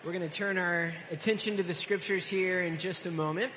We're going to turn our attention to the scriptures here in just a moment.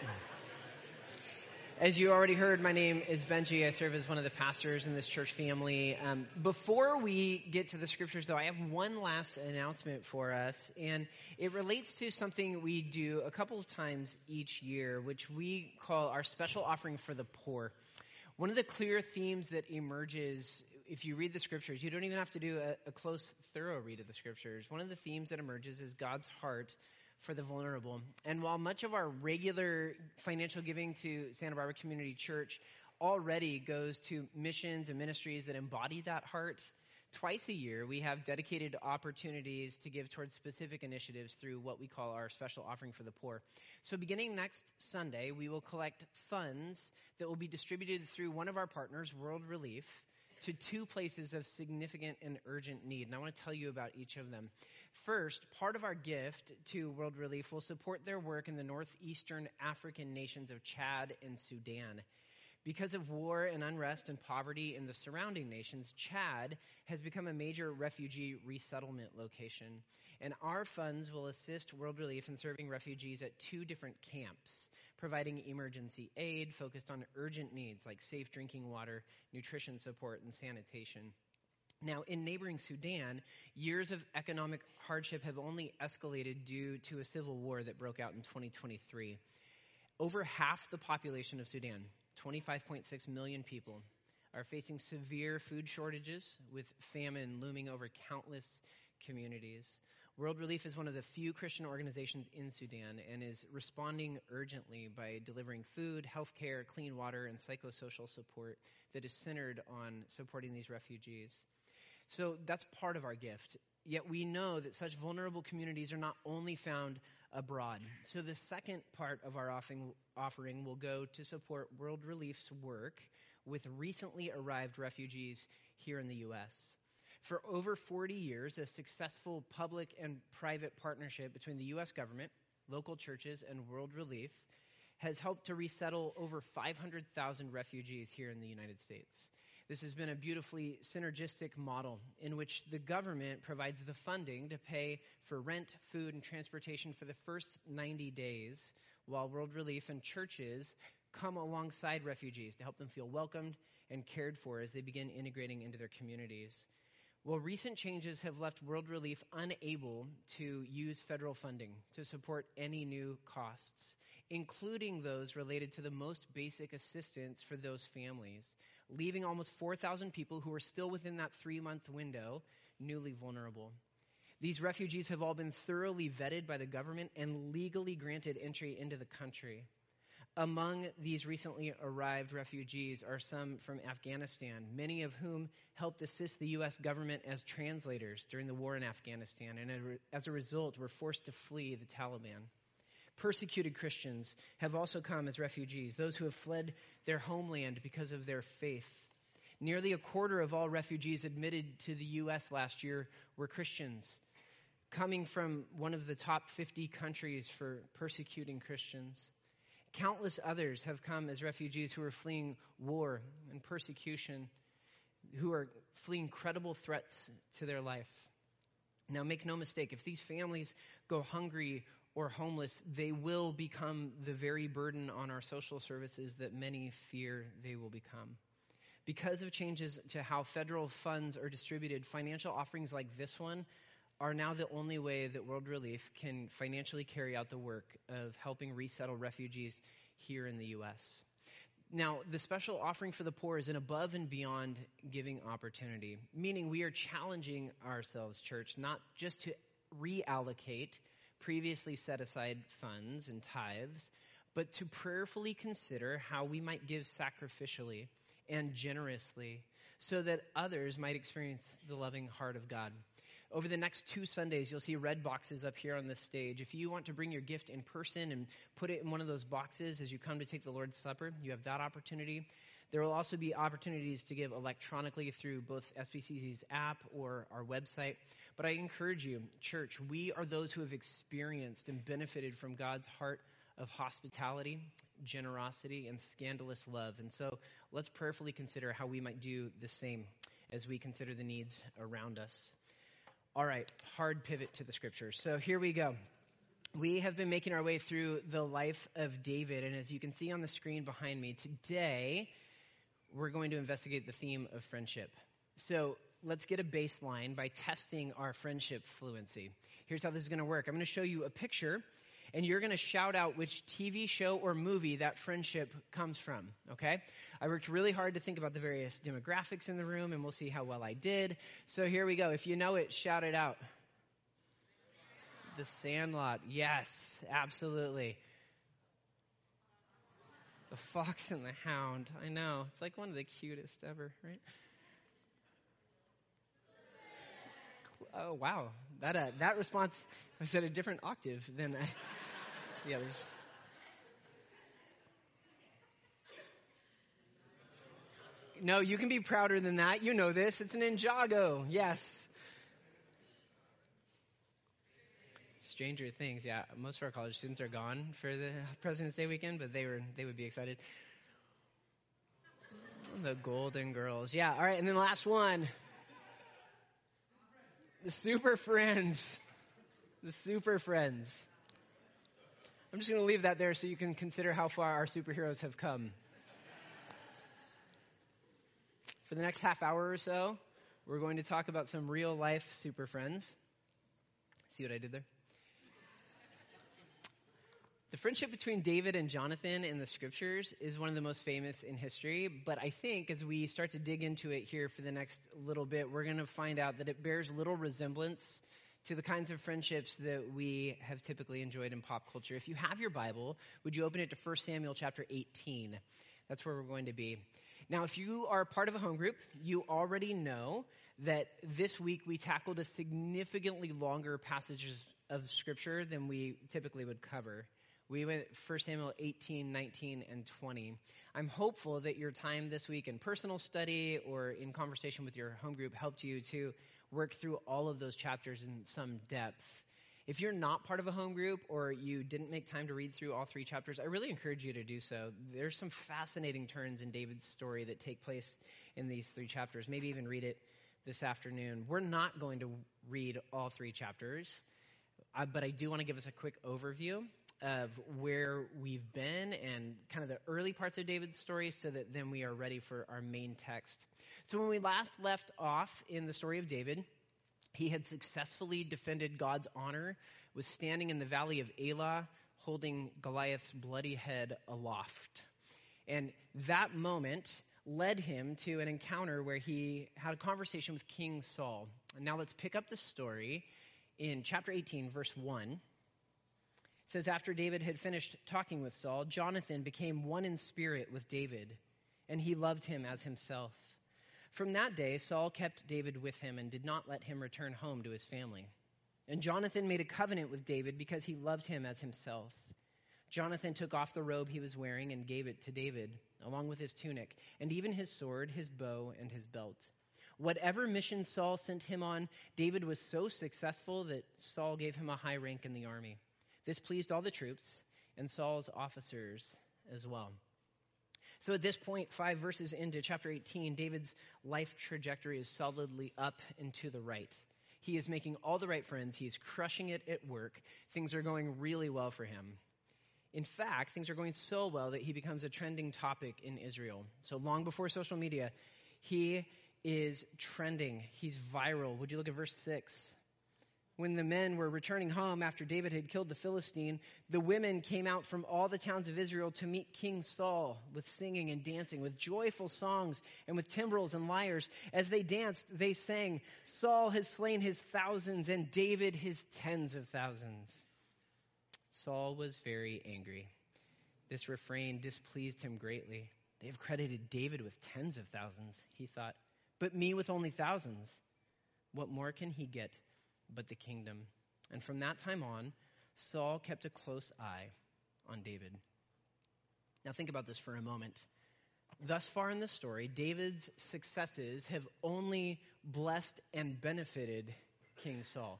As you already heard, my name is Benji. I serve as one of the pastors in this church family. Before we get to the scriptures, though, I have one last announcement for us, and it relates to something we do a couple of times each year, which we call our special offering for the poor. One of the clear themes that emerges, if you read the scriptures, you don't even have to do a close, thorough read of the scriptures. One of the themes that emerges is God's heart for the vulnerable. And while much of our regular financial giving to Santa Barbara Community Church already goes to missions and ministries that embody that heart, twice a year we have dedicated opportunities to give towards specific initiatives through what we call our special offering for the poor. So beginning next Sunday, we will collect funds that will be distributed through one of our partners, World Relief, to two places of significant and urgent need. And I want to tell you about each of them. First, part of our gift to World Relief will support their work in the northeastern African nations of Chad and Sudan. Because of war and unrest and poverty in the surrounding nations, Chad has become a major refugee resettlement location. And our funds will assist World Relief in serving refugees at two different camps, providing emergency aid focused on urgent needs like safe drinking water, nutrition support, and sanitation. Now, in neighboring Sudan, years of economic hardship have only escalated due to a civil war that broke out in 2023. Over half the population of Sudan, 25.6 million people, are facing severe food shortages, with famine looming over countless communities. World Relief is one of the few Christian organizations in Sudan and is responding urgently by delivering food, healthcare, clean water, and psychosocial support that is centered on supporting these refugees. So that's part of our gift. Yet we know that such vulnerable communities are not only found abroad. So the second part of our offering will go to support World Relief's work with recently arrived refugees here in the U.S. For over 40 years, a successful public and private partnership between the U.S. government, local churches, and World Relief has helped to resettle over 500,000 refugees here in the United States. This has been a beautifully synergistic model in which the government provides the funding to pay for rent, food, and transportation for the first 90 days, while World Relief and churches come alongside refugees to help them feel welcomed and cared for as they begin integrating into their communities. Well, recent changes have left World Relief unable to use federal funding to support any new costs, including those related to the most basic assistance for those families, leaving almost 4,000 people who are still within that 3-month window newly vulnerable. These refugees have all been thoroughly vetted by the government and legally granted entry into the country. Among these recently arrived refugees are some from Afghanistan, many of whom helped assist the U.S. government as translators during the war in Afghanistan, and as a result were forced to flee the Taliban. Persecuted Christians have also come as refugees, those who have fled their homeland because of their faith. Nearly a quarter of all refugees admitted to the U.S. last year were Christians, coming from one of the top 50 countries for persecuting Christians. Countless others have come as refugees who are fleeing war and persecution, who are fleeing credible threats to their life. Now, make no mistake, if these families go hungry or homeless, they will become the very burden on our social services that many fear they will become. Because of changes to how federal funds are distributed, financial offerings like this one are now the only way that World Relief can financially carry out the work of helping resettle refugees here in the U.S. Now, the special offering for the poor is an above and beyond giving opportunity, meaning we are challenging ourselves, church, not just to reallocate previously set aside funds and tithes, but to prayerfully consider how we might give sacrificially and generously so that others might experience the loving heart of God. Over the next 2 Sundays, you'll see red boxes up here on this stage. If you want to bring your gift in person and put it in one of those boxes as you come to take the Lord's Supper, you have that opportunity. There will also be opportunities to give electronically through both SBCC's app or our website. But I encourage you, church, we are those who have experienced and benefited from God's heart of hospitality, generosity, and scandalous love. And so let's prayerfully consider how we might do the same as we consider the needs around us. All right, hard pivot to the scriptures. So here we go. We have been making our way through the life of David, and as you can see on the screen behind me, today we're going to investigate the theme of friendship. So let's get a baseline by testing our friendship fluency. Here's how this is going to work. I'm going to show you a picture, and you're going to shout out which TV show or movie that friendship comes from, okay? I worked really hard to think about the various demographics in the room, and we'll see how well I did. So here we go. If you know it, shout it out. The Sandlot. Yes, absolutely. The Fox and the Hound. I know. It's like one of the cutest ever, right? Oh, wow. That response was at a different octave than the others. No, you can be prouder than that. You know this. It's an Ninjago. Yes. Stranger Things. Yeah, most of our college students are gone for the President's Day weekend, but they would be excited. The Golden Girls. Yeah, all right. And then the last one. The Super Friends. The Super Friends. I'm just going to leave that there so you can consider how far our superheroes have come. For the next half hour or so, we're going to talk about some real life super friends. See what I did there? The friendship between David and Jonathan in the scriptures is one of the most famous in history, but I think as we start to dig into it here for the next little bit, we're going to find out that it bears little resemblance to the kinds of friendships that we have typically enjoyed in pop culture. If you have your Bible, would you open it to 1 Samuel chapter 18? That's where we're going to be. Now, if you are part of a home group, you already know that this week we tackled a significantly longer passages of scripture than we typically would cover. We went 1 Samuel 18, 19, and 20. I'm hopeful that your time this week in personal study or in conversation with your home group helped you to work through all of those chapters in some depth. If you're not part of a home group or you didn't make time to read through all 3 chapters, I really encourage you to do so. There's some fascinating turns in David's story that take place in these 3 chapters. Maybe even read it this afternoon. We're not going to read all 3 chapters, but I do want to give us a quick overview of where we've been and kind of the early parts of David's story so that then we are ready for our main text. So when we last left off in the story of David, he had successfully defended God's honor, was standing in the valley of Elah, holding Goliath's bloody head aloft. And that moment led him to an encounter where he had a conversation with King Saul. And now let's pick up the story in chapter 18, verse 1. It says, after David had finished talking with Saul, Jonathan became one in spirit with David, and he loved him as himself. From that day, Saul kept David with him and did not let him return home to his family. And Jonathan made a covenant with David because he loved him as himself. Jonathan took off the robe he was wearing and gave it to David, along with his tunic, and even his sword, his bow, and his belt. Whatever mission Saul sent him on, David was so successful that Saul gave him a high rank in the army. This pleased all the troops and Saul's officers as well. So at this point, 5 verses into chapter 18, David's life trajectory is solidly up and to the right. He is making all the right friends. He is crushing it at work. Things are going really well for him. In fact, things are going so well that he becomes a trending topic in Israel. So long before social media, he is trending. He's viral. Would you look at verse 6? When the men were returning home after David had killed the Philistine, the women came out from all the towns of Israel to meet King Saul with singing and dancing, with joyful songs and with timbrels and lyres. As they danced, they sang, Saul has slain his thousands and David his tens of thousands. Saul was very angry. This refrain displeased him greatly. They have credited David with tens of thousands, he thought, but me with only thousands. What more can he get but the kingdom? And from that time on, Saul kept a close eye on David. Now think about this for a moment. Thus far in the story, David's successes have only blessed and benefited King Saul.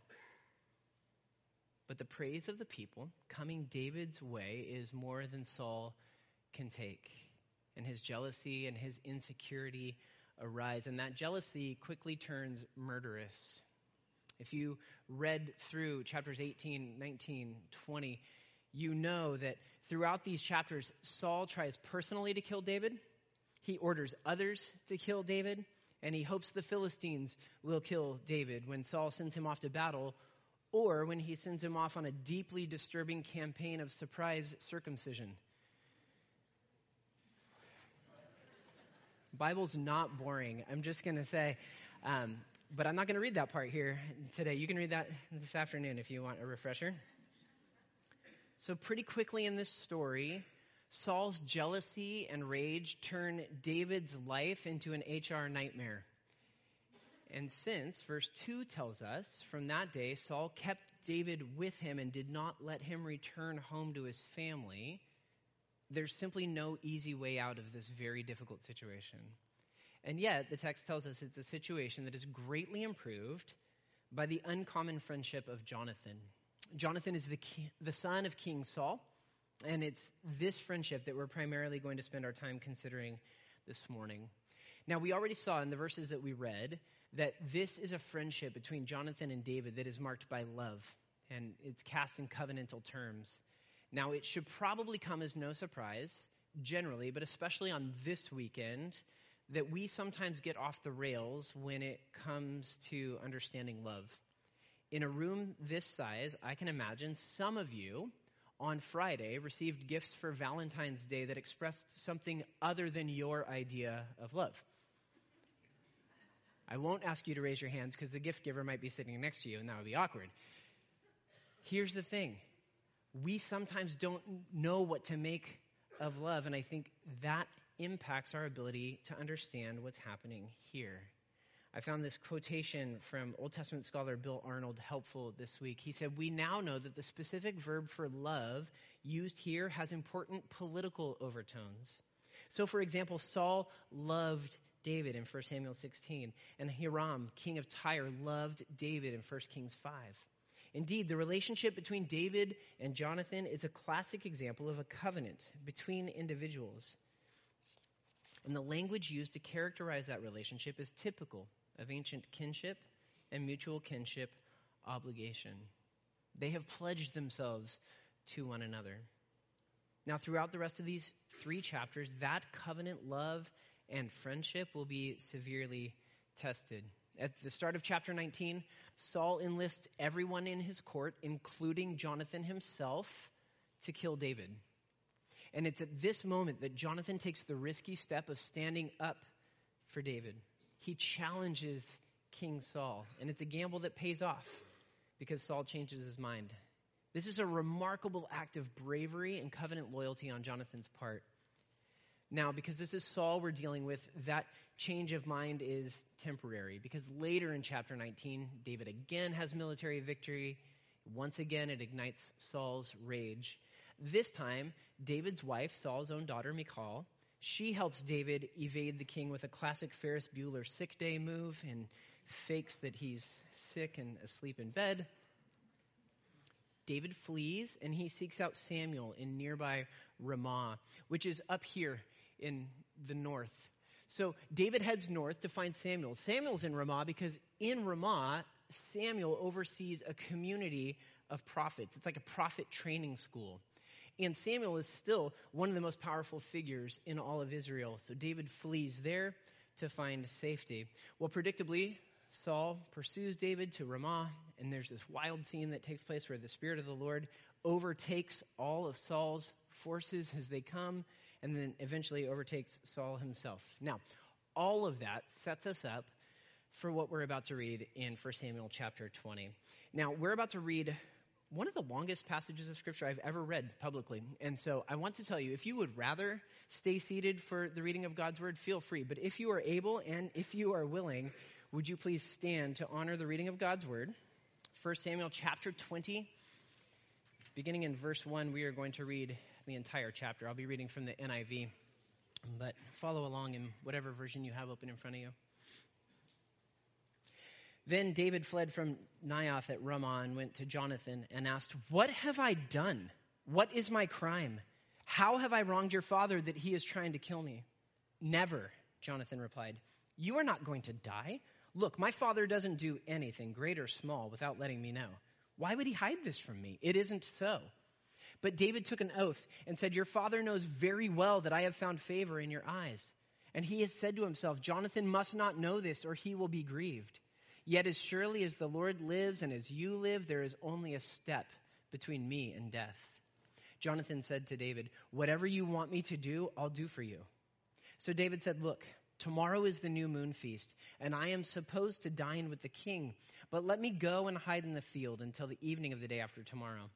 But the praise of the people coming David's way is more than Saul can take. And his jealousy and his insecurity arise. And that jealousy quickly turns murderous. If you read through chapters 18, 19, 20, you know that throughout these chapters, Saul tries personally to kill David. He orders others to kill David, and he hopes the Philistines will kill David when Saul sends him off to battle, or when he sends him off on a deeply disturbing campaign of surprise circumcision. Bible's not boring, I'm just going to say. But I'm not going to read that part here today. You can read that this afternoon if you want a refresher. So pretty quickly in this story, Saul's jealousy and rage turn David's life into an HR nightmare. And since, verse 2 tells us, from that day, Saul kept David with him and did not let him return home to his family, there's simply no easy way out of this very difficult situation. And yet, the text tells us it's a situation that is greatly improved by the uncommon friendship of Jonathan. Jonathan is the son of King Saul, and it's this friendship that we're primarily going to spend our time considering this morning. Now, we already saw in the verses that we read that this is a friendship between Jonathan and David that is marked by love, and it's cast in covenantal terms. Now, it should probably come as no surprise, generally, but especially on this weekend, that we sometimes get off the rails when it comes to understanding love. In a room this size, I can imagine some of you on Friday received gifts for Valentine's Day that expressed something other than your idea of love. I won't ask you to raise your hands because the gift giver might be sitting next to you and that would be awkward. Here's the thing. We sometimes don't know what to make of love, and I think that impacts our ability to understand what's happening here. I found this quotation from Old Testament scholar Bill Arnold helpful this week. He said, "We now know that the specific verb for love used here has important political overtones. So, for example, Saul loved David in 1 Samuel 16, and Hiram, king of Tyre, loved David in 1 Kings 5. Indeed, the relationship between David and Jonathan is a classic example of a covenant between individuals. And the language used to characterize that relationship is typical of ancient kinship and mutual kinship obligation. They have pledged themselves to one another." Now, throughout the rest of these 3 chapters, that covenant love and friendship will be severely tested. At the start of chapter 19, Saul enlists everyone in his court, including Jonathan himself, to kill David. And it's at this moment that Jonathan takes the risky step of standing up for David. He challenges King Saul, and it's a gamble that pays off because Saul changes his mind. This is a remarkable act of bravery and covenant loyalty on Jonathan's part. Now, because this is Saul we're dealing with, that change of mind is temporary, because later in chapter 19, David again has military victory. Once again, it ignites Saul's rage. This time, David's wife, Saul's own daughter, Michal, she helps David evade the king with a classic Ferris Bueller sick day move and fakes that he's sick and asleep in bed. David flees, and he seeks out Samuel in nearby Ramah, which is up here in the north. So David heads north to find Samuel. Samuel's in Ramah because in Ramah, Samuel oversees a community of prophets. It's like a prophet training school. And Samuel is still one of the most powerful figures in all of Israel. So David flees there to find safety. Well, predictably, Saul pursues David to Ramah, and there's this wild scene that takes place where the Spirit of the Lord overtakes all of Saul's forces as they come, and then eventually overtakes Saul himself. Now, all of that sets us up for what we're about to read in 1 Samuel chapter 20. Now, we're about to read one of the longest passages of Scripture I've ever read publicly. And so I want to tell you, if you would rather stay seated for the reading of God's Word, feel free. But if you are able and if you are willing, would you please stand to honor the reading of God's Word? 1 Samuel chapter 20, beginning in verse 1, we are going to read the entire chapter. I'll be reading from the NIV, but follow along in whatever version you have open in front of you. Then David fled from Naioth at Ramah and went to Jonathan and asked, "What have I done? What is my crime? How have I wronged your father that he is trying to kill me?" "Never," Jonathan replied. "You are not going to die. Look, my father doesn't do anything, great or small, without letting me know. Why would he hide this from me? It isn't so. But David took an oath and said, your father knows very well that I have found favor in your eyes. And he has said to himself, Jonathan must not know this or he will be grieved. Yet as surely as the Lord lives and as you live, there is only a step between me and death. Jonathan said to David, whatever you want me to do, I'll do for you. So David said, look, tomorrow is the new moon feast, and I am supposed to dine with the king. But let me go and hide in the field until the evening of the day after tomorrow.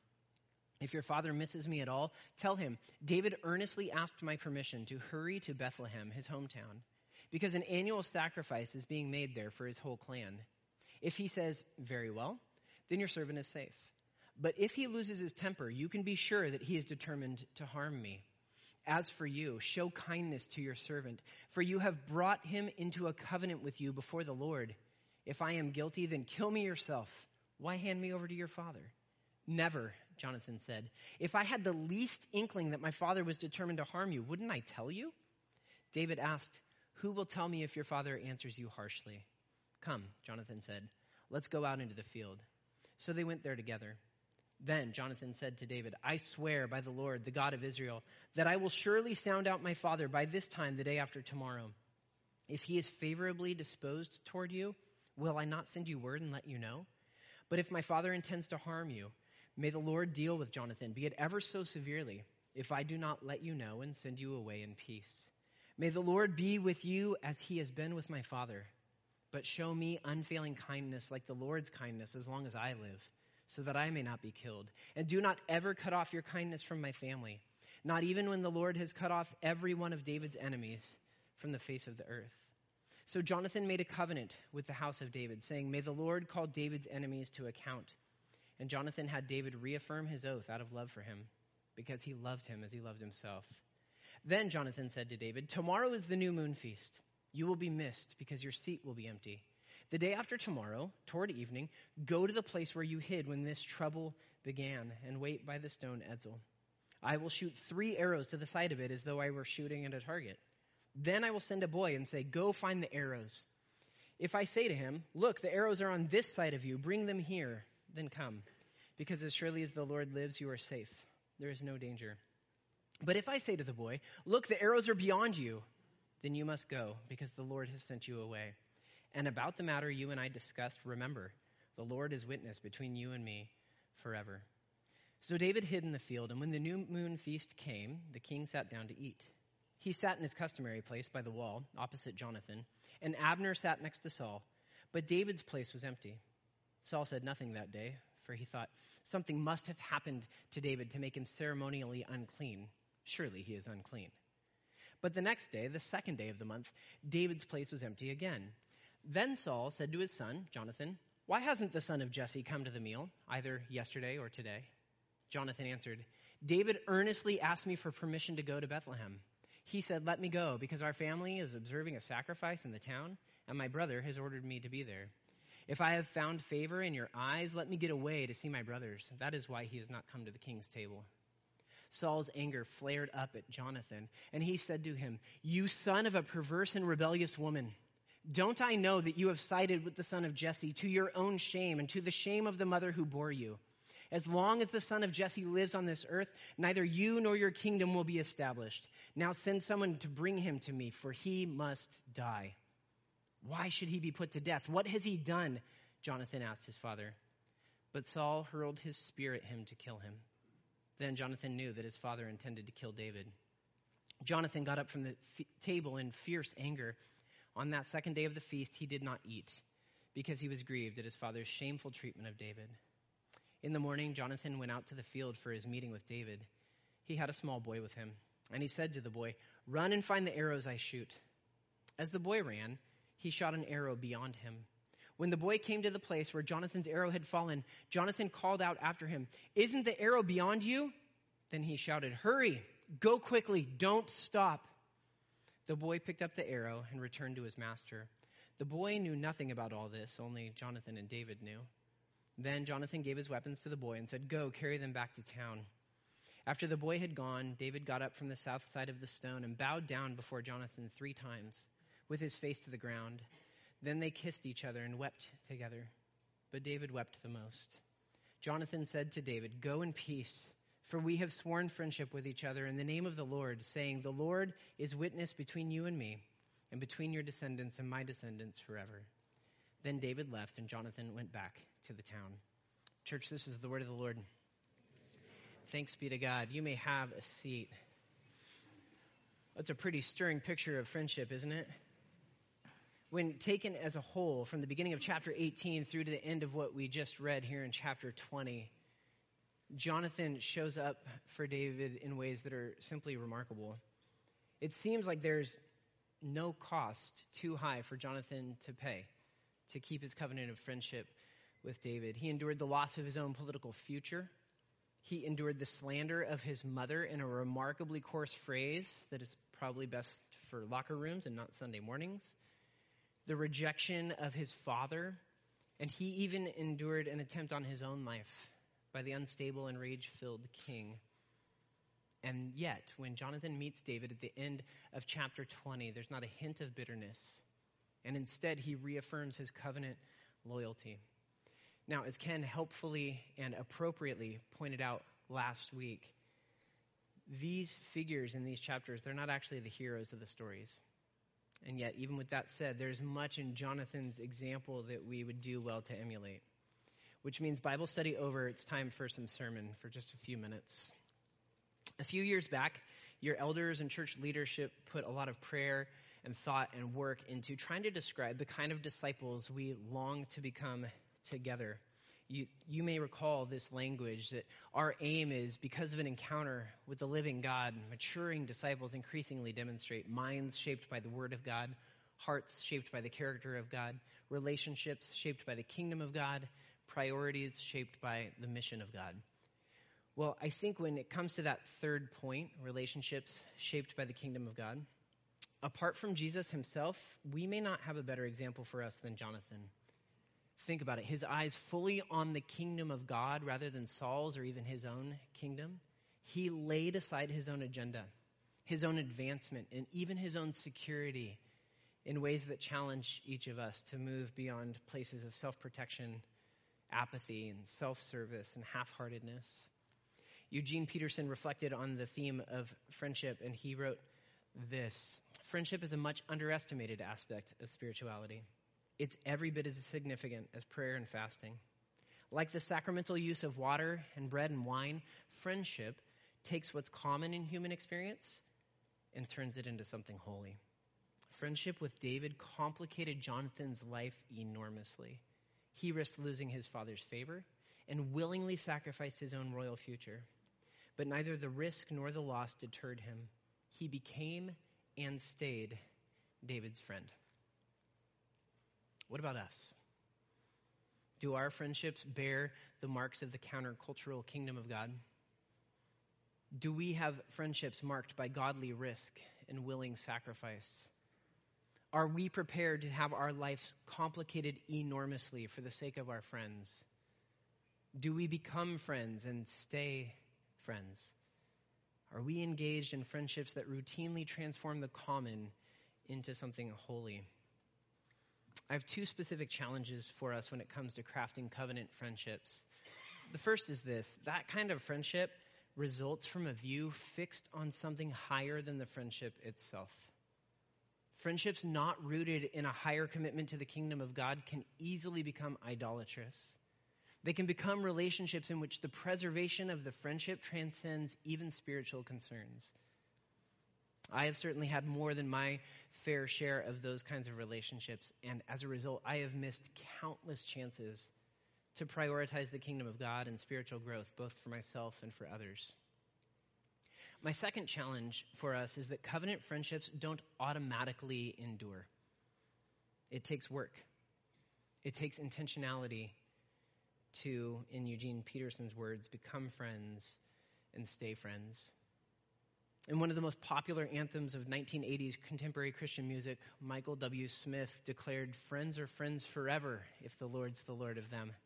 If your father misses me at all, tell him, David earnestly asked my permission to hurry to Bethlehem, his hometown, because an annual sacrifice is being made there for his whole clan. If he says, very well, then your servant is safe. But if he loses his temper, you can be sure that he is determined to harm me. As for you, show kindness to your servant, for you have brought him into a covenant with you before the Lord. If I am guilty, then kill me yourself. Why hand me over to your father? Never, Jonathan said. If I had the least inkling that my father was determined to harm you, wouldn't I tell you? David asked, who will tell me if your father answers you harshly? Come, Jonathan said, let's go out into the field. So they went there together. Then Jonathan said to David, I swear by the Lord, the God of Israel, that I will surely sound out my father by this time the day after tomorrow. If he is favorably disposed toward you, will I not send you word and let you know? But if my father intends to harm you, may the Lord deal with Jonathan, be it ever so severely, if I do not let you know and send you away in peace. May the Lord be with you as he has been with my father. But show me unfailing kindness like the Lord's kindness as long as I live, so that I may not be killed. And do not ever cut off your kindness from my family, not even when the Lord has cut off every one of David's enemies from the face of the earth. So Jonathan made a covenant with the house of David, saying, may the Lord call David's enemies to account. And Jonathan had David reaffirm his oath out of love for him, because he loved him as he loved himself. Then Jonathan said to David, tomorrow is the new moon feast. You will be missed because your seat will be empty. The day after tomorrow, toward evening, go to the place where you hid when this trouble began and wait by the stone Ezel. I will shoot 3 arrows to the side of it as though I were shooting at a target. Then I will send a boy and say, go find the arrows. If I say to him, look, the arrows are on this side of you, bring them here, then come. Because as surely as the Lord lives, you are safe. There is no danger. But if I say to the boy, look, the arrows are beyond you, then you must go, because the Lord has sent you away. And about the matter you and I discussed, remember, the Lord is witness between you and me forever. So David hid in the field, and when the new moon feast came, the king sat down to eat. He sat in his customary place by the wall, opposite Jonathan, and Abner sat next to Saul. But David's place was empty. Saul said nothing that day, for he thought, something must have happened to David to make him ceremonially unclean. Surely he is unclean. But the next day, the second day of the month, David's place was empty again. Then Saul said to his son, Jonathan, why hasn't the son of Jesse come to the meal, either yesterday or today? Jonathan answered, David earnestly asked me for permission to go to Bethlehem. He said, let me go, because our family is observing a sacrifice in the town, and my brother has ordered me to be there. If I have found favor in your eyes, let me get away to see my brothers. That is why he has not come to the king's table. Saul's anger flared up at Jonathan, and he said to him, you son of a perverse and rebellious woman, don't I know that you have sided with the son of Jesse to your own shame and to the shame of the mother who bore you? As long as the son of Jesse lives on this earth, neither you nor your kingdom will be established. Now send someone to bring him to me, for he must die. Why should he be put to death? What has he done? Jonathan asked his father. But Saul hurled his spear at him to kill him. Then Jonathan knew that his father intended to kill David. Jonathan got up from the table in fierce anger. On that second day of the feast, he did not eat, because he was grieved at his father's shameful treatment of David. In the morning, Jonathan went out to the field for his meeting with David. He had a small boy with him, and he said to the boy, run and find the arrows I shoot. As the boy ran, he shot an arrow beyond him. When the boy came to the place where Jonathan's arrow had fallen, Jonathan called out after him, isn't the arrow beyond you? Then he shouted, hurry, go quickly, don't stop. The boy picked up the arrow and returned to his master. The boy knew nothing about all this, only Jonathan and David knew. Then Jonathan gave his weapons to the boy and said, go, carry them back to town. After the boy had gone, David got up from the south side of the stone and bowed down before Jonathan 3 times, with his face to the ground. Then they kissed each other and wept together. But David wept the most. Jonathan said to David, "Go in peace, for we have sworn friendship with each other in the name of the Lord, saying, 'The Lord is witness between you and me, and between your descendants and my descendants forever.'" Then David left, and Jonathan went back to the town. Church, this is the word of the Lord. Thanks be to God. You may have a seat. That's a pretty stirring picture of friendship, isn't it? When taken as a whole, from the beginning of chapter 18 through to the end of what we just read here in chapter 20, Jonathan shows up for David in ways that are simply remarkable. It seems like there's no cost too high for Jonathan to pay to keep his covenant of friendship with David. He endured the loss of his own political future. He endured the slander of his mother in a remarkably coarse phrase that is probably best for locker rooms and not Sunday mornings. The rejection of his father, and he even endured an attempt on his own life by the unstable and rage-filled king. And yet, when Jonathan meets David at the end of chapter 20, there's not a hint of bitterness. And instead, he reaffirms his covenant loyalty. Now, as Ken helpfully and appropriately pointed out last week, these figures in these chapters, they're not actually the heroes of the stories. And yet, even with that said, there's much in Jonathan's example that we would do well to emulate. Which means Bible study over, it's time for some sermon for just a few minutes. A few years back, your elders and church leadership put a lot of prayer and thought and work into trying to describe the kind of disciples we long to become together. You may recall this language that our aim is, because of an encounter with the living God, maturing disciples increasingly demonstrate minds shaped by the Word of God, hearts shaped by the character of God, relationships shaped by the kingdom of God, priorities shaped by the mission of God. Well, I think when it comes to that third point, relationships shaped by the kingdom of God, apart from Jesus himself, we may not have a better example for us than Jonathan. Think about it. His eyes fully on the kingdom of God rather than Saul's or even his own kingdom. He laid aside his own agenda, his own advancement, and even his own security in ways that challenge each of us to move beyond places of self-protection, apathy, and self-service and half-heartedness. Eugene Peterson reflected on the theme of friendship, and he wrote this: "Friendship is a much underestimated aspect of spirituality. It's every bit as significant as prayer and fasting. Like the sacramental use of water and bread and wine, friendship takes what's common in human experience and turns it into something holy." Friendship with David complicated Jonathan's life enormously. He risked losing his father's favor and willingly sacrificed his own royal future. But neither the risk nor the loss deterred him. He became and stayed David's friend. What about us? Do our friendships bear the marks of the countercultural kingdom of God? Do we have friendships marked by godly risk and willing sacrifice? Are we prepared to have our lives complicated enormously for the sake of our friends? Do we become friends and stay friends? Are we engaged in friendships that routinely transform the common into something holy? I have two specific challenges for us when it comes to crafting covenant friendships. The first is this: that kind of friendship results from a view fixed on something higher than the friendship itself. Friendships not rooted in a higher commitment to the kingdom of God can easily become idolatrous. They can become relationships in which the preservation of the friendship transcends even spiritual concerns. I have certainly had more than my fair share of those kinds of relationships, and as a result, I have missed countless chances to prioritize the kingdom of God and spiritual growth, both for myself and for others. My second challenge for us is that covenant friendships don't automatically endure. It takes work. It takes intentionality to, in Eugene Peterson's words, become friends and stay friends. In one of the most popular anthems of 1980s contemporary Christian music, Michael W. Smith declared, "Friends are friends forever if the Lord's the Lord of them."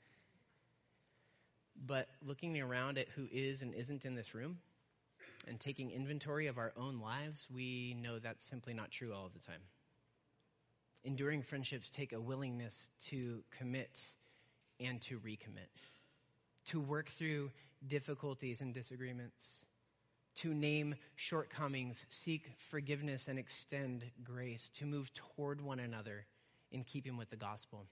But looking around at who is and isn't in this room and taking inventory of our own lives, we know that's simply not true all of the time. Enduring friendships take a willingness to commit and to recommit, to work through difficulties and disagreements, to name shortcomings, seek forgiveness, and extend grace, to move toward one another in keeping with the gospel.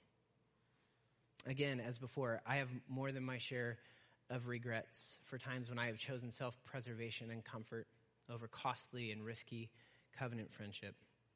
Again, as before, I have more than my share of regrets for times when I have chosen self-preservation and comfort over costly and risky covenant friendship.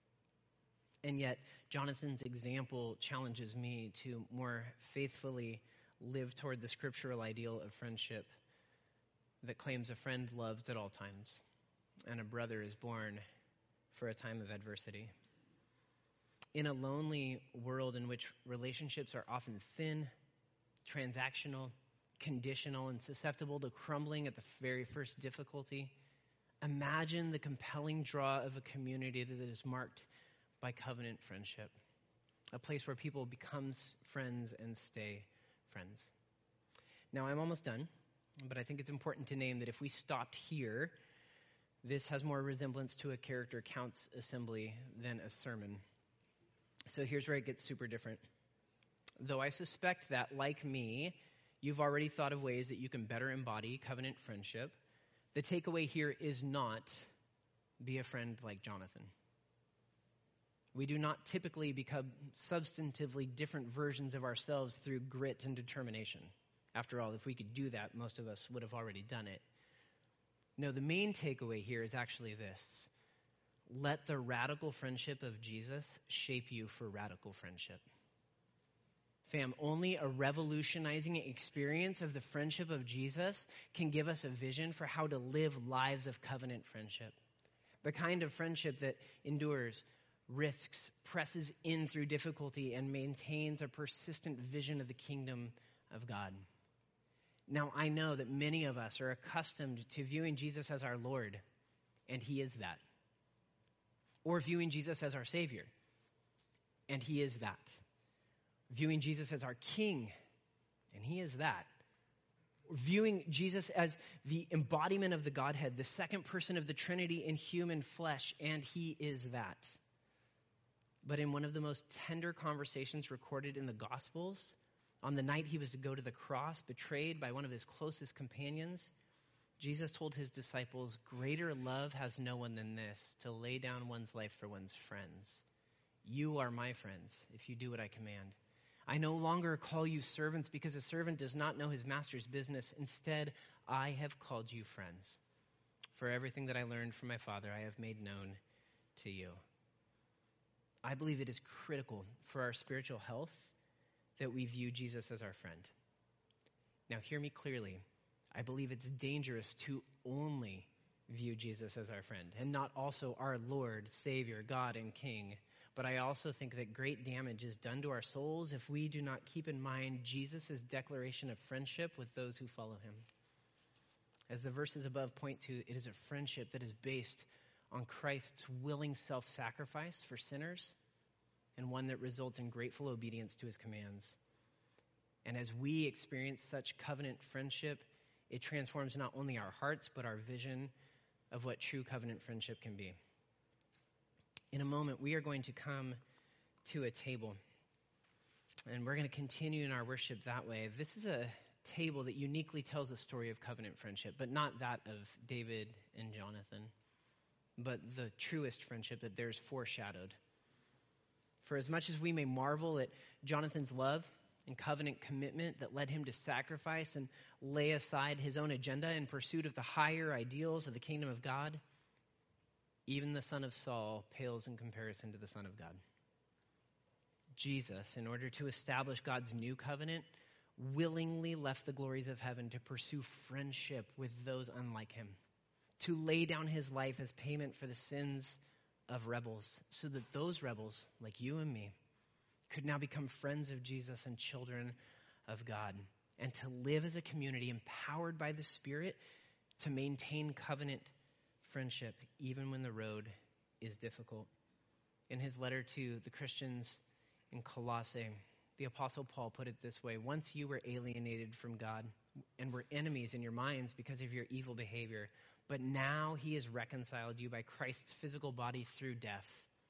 And yet, Jonathan's example challenges me to more faithfully live toward the scriptural ideal of friendship that claims a friend loves at all times and a brother is born for a time of adversity. In a lonely world in which relationships are often thin, transactional, conditional, and susceptible to crumbling at the very first difficulty, imagine the compelling draw of a community that is marked by covenant friendship, a place where people become friends and stay friends. Now, I'm almost done, but I think it's important to name that if we stopped here, this has more resemblance to a character counts assembly than a sermon. So here's where it gets super different. Though I suspect that, like me, you've already thought of ways that you can better embody covenant friendship, the takeaway here is not be a friend like Jonathan. We do not typically become substantively different versions of ourselves through grit and determination. After all, if we could do that, most of us would have already done it. No, the main takeaway here is actually this. Let the radical friendship of Jesus shape you for radical friendship. Fam, only a revolutionizing experience of the friendship of Jesus can give us a vision for how to live lives of covenant friendship. The kind of friendship that endures, risks, presses in through difficulty, and maintains a persistent vision of the kingdom of God. Now, I know that many of us are accustomed to viewing Jesus as our Lord, and he is that. Or viewing Jesus as our Savior, and he is that. Viewing Jesus as our King, and he is that. Viewing Jesus as the embodiment of the Godhead, the second person of the Trinity in human flesh, and he is that. But in one of the most tender conversations recorded in the Gospels, on the night he was to go to the cross, betrayed by one of his closest companions, Jesus told his disciples, "Greater love has no one than this, to lay down one's life for one's friends. You are my friends if you do what I command. I no longer call you servants because a servant does not know his master's business. Instead, I have called you friends. For everything that I learned from my Father, I have made known to you." I believe it is critical for our spiritual health that we view Jesus as our friend. Now, hear me clearly. I believe it's dangerous to only view Jesus as our friend and not also our Lord, Savior, God, and King. But I also think that great damage is done to our souls if we do not keep in mind Jesus' declaration of friendship with those who follow him. As the verses above point to, it is a friendship that is based on Christ's willing self-sacrifice for sinners and one that results in grateful obedience to his commands. And as we experience such covenant friendship, it transforms not only our hearts, but our vision of what true covenant friendship can be. In a moment, we are going to come to a table, and we're going to continue in our worship that way. This is a table that uniquely tells the story of covenant friendship, but not that of David and Jonathan, but the truest friendship that there's foreshadowed. For as much as we may marvel at Jonathan's love and covenant commitment that led him to sacrifice and lay aside his own agenda in pursuit of the higher ideals of the kingdom of God, even the son of Saul pales in comparison to the Son of God. Jesus, in order to establish God's new covenant, willingly left the glories of heaven to pursue friendship with those unlike him, to lay down his life as payment for the sins of rebels, so that those rebels, like you and me, could now become friends of Jesus and children of God, and to live as a community empowered by the Spirit to maintain covenant friendship even when the road is difficult. In his letter to the Christians in Colossae, the Apostle Paul put it this way: "Once you were alienated from God and were enemies in your minds because of your evil behavior, but now he has reconciled you by Christ's physical body through death,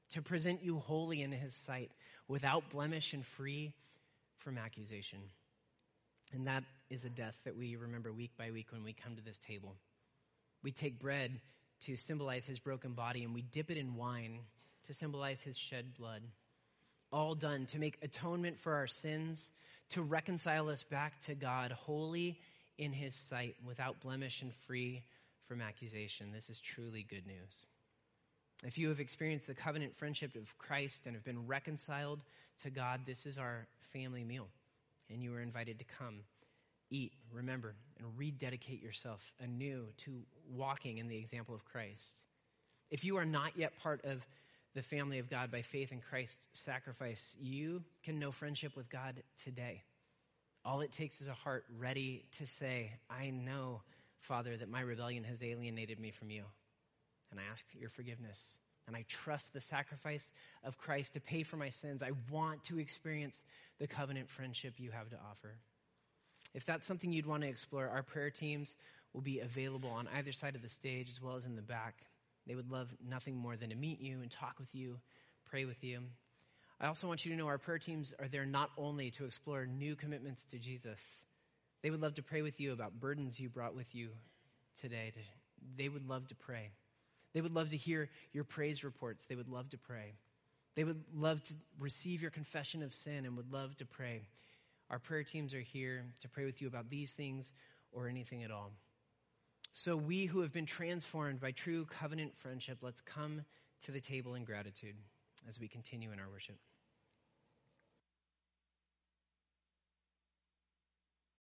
to present you holy in his sight, without blemish and free from accusation. And that is a death that we remember week by week when we come to this table. We take bread to symbolize his broken body, and we dip it in wine to symbolize his shed blood. All done to make atonement for our sins, to reconcile us back to God, holy in his sight, without blemish and free from accusation. This is truly good news. If you have experienced the covenant friendship of Christ and have been reconciled to God, this is our family meal, and you are invited to come, eat, remember, and rededicate yourself anew to walking in the example of Christ. If you are not yet part of the family of God by faith in Christ's sacrifice, you can know friendship with God today. All it takes is a heart ready to say, I know, Father, that my rebellion has alienated me from you. And I ask for your forgiveness. And I trust the sacrifice of Christ to pay for my sins. I want to experience the covenant friendship you have to offer. If that's something you'd want to explore, our prayer teams will be available on either side of the stage as well as in the back. They would love nothing more than to meet you and talk with you, pray with you. I also want you to know our prayer teams are there not only to explore new commitments to Jesus. They would love to pray with you about burdens you brought with you today. They would love to pray. They would love to hear your praise reports. They would love to pray. They would love to receive your confession of sin and would love to pray. Our prayer teams are here to pray with you about these things or anything at all. So we who have been transformed by true covenant friendship, let's come to the table in gratitude as we continue in our worship.